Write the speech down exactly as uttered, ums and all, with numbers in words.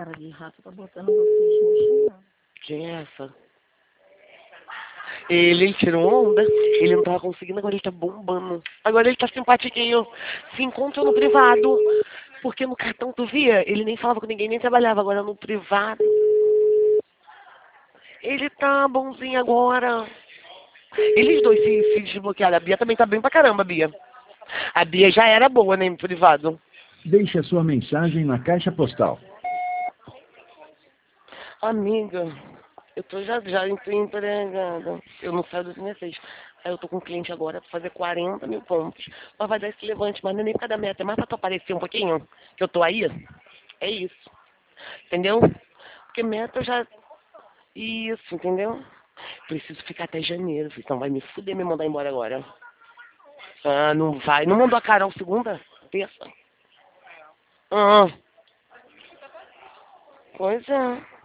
cara de rato tá botando vocês no chinelo. Quem é essa? Ele, ele tirou onda. Ele não tava conseguindo, agora ele tá bombando. Agora ele tá simpatiquinho. Se encontra no privado. Porque no cartão, tu via? Ele nem falava com ninguém, nem trabalhava. Agora no privado. Ele tá bonzinho agora. Eles dois se, se desbloquearam. A Bia também tá bem pra caramba, Bia. A Bia já era boa, né, no privado. Deixe a sua mensagem na caixa postal. Amiga, eu tô já, já empregada. Eu não saio dos dezesseis. Aí eu tô com um cliente agora pra fazer quarenta mil pontos. Mas vai dar esse levante, mas não é nem por causa da meta. É mais pra tu aparecer um pouquinho, que eu tô aí. É isso. Entendeu? Porque meta eu já... Isso, entendeu? Preciso ficar até janeiro, então vai me fuder me mandar embora agora. Ah, não vai. Não mandou a Carol segunda? Terça? Ah. Pois é.